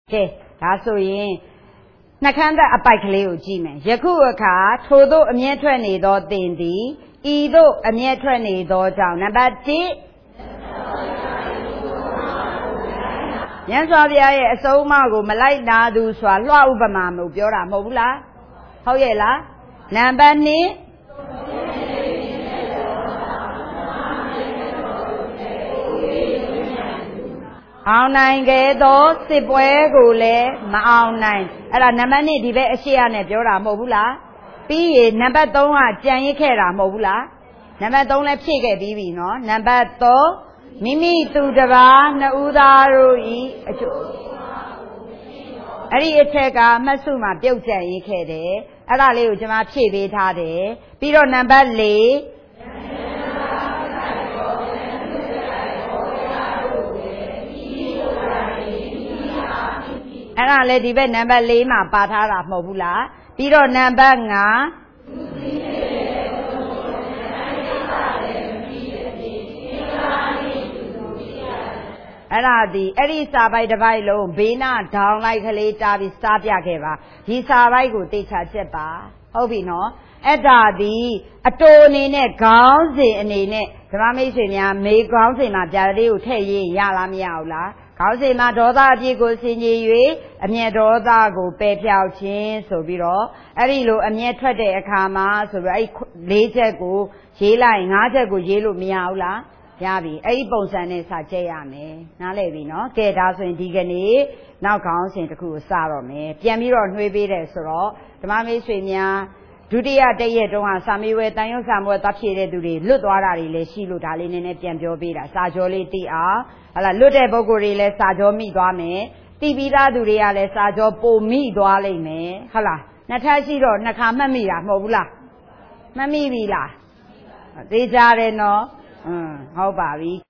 ကဲဒါဆိုရင်နှခမ်းသက်အပိုက်ကလေးကိုကြည့်မယ်ယခုအခါထို့သို့အမျက်ထွက်နေသောသင်သည်ဤသို့အမျက်ထွက်နေသောကြောင့်နံပါတ်1မြတ်စွာဘုရားရဲ့အဆုံးအမကိုမလိုက်နာသူဆိုတာလွှဥပမာမျိုးပြောတာမဟုတ်ဘူးလားဟုတ်ရဲ့လားနံပါတ်2အောင်နိုင်ခဲ့သောစစ်ပွဲကိုလည်းမအောင်နိုင်အဲ့ဒါနံပါတ်2ဒီဘက်အရှိရနဲ့ပြောတာမဟုတ်ဘူးလားပြီးရင်နံပါတ်3ကကြံရစ်ခဲ့တာမဟုတ်ဘူးလားနံပါတ်3လည်းဖြည့်ခဲ့ပြီးပြီနော်နံပါတ်3မိမိသူတစ်ပါးနှစ်ဦးသားတို့ဤအကျိုးအဲ့ဒီအထက်ကမှတ်စုမှာပြုတ်ကြံရစ်ခဲ့တယ်အဲ့ဒါလေးကိုကျွန်မဖြည့်ပေးထားတယ်ပြီးတော့နံပါတ်4အဲ့ဒါလေဒီဘက်နံပါတ်4မှာပါထားတာမဟုတ်ဘူးလားပြီးတော့နံပါတ်5အဲ့ဒါဒီအဲ့ဒီစာပိုက်တစ်ပိုက်လုံးဘေးနာဒေါင်းလိုက်ကလေးတားပြီးစားပြခဲ့ပါဒီစာပိုက်ကိုတေချာချက်ပါဟုတ်ပြီနော်အဲ့ဒါဒီအတူအနေနဲ့ခေါင်းစဉ်အနေနဲ့ဓမ္မမိတ်ဆွေများမေခေါင်းစဉ်မှာပြားလေးကိုထည့်ရေးရလားမရဘူးလားခေါင်းစဉ်မှာဒေါသအပြည့်ကိုဆင်ခြင်၍အမျက်ဒေါသကိုပယ်ဖြောက်ခြင်းဆိုပြီးတော့အဲ့ဒီလိုအမျက်ထွက်တဲ့အခါမှာဆိုပြီးအဲ့4ချက်ကိုရေးလိုက်5ချက်ကိုရေးလို့မရဘူးလားရပြီအဲ့ဒီပုံစံနဲ့စကြည့်ရမယ်နားလည်ပြီနော်ကဲဒါဆိုရင်ဒီကနေ့နောက်ခေါင်းစဉ်တစ်ခုကိုစတော့မယ်ပြန်ပြီးတော့နှွေးပေးတယ်ဆိုတော့ဓမ္မမိတ်ဆွေများဒုတိယတရက်တုန်းကစာမေးပွဲတန်ရုပ်စာမေးပွဲသွားဖြည့်တဲ့သူတွေလွတ်သွားတာတွေလည်းရှိလို့ဒါလေးနည်းနည်းပြန်ပြောပေးတာစာကြောလေးသိအောင်ဟလာလွတ်တဲ့ပုဂ္ဂိုလ်တွေလည်းစာကြောမိသွားမယ်သိပြီးသားသူတွေကလည်းစာကြောပုံမိသွားလိမ့်မယ်ဟုတ်လားနှစ်ထပ်ရှိတော့နှစ်ခါမှတ်မိတာမဟုတ်ဘူးလားမှတ်မိပြီလားသိကြတယ်နော်ဟုတ်ပါပြီ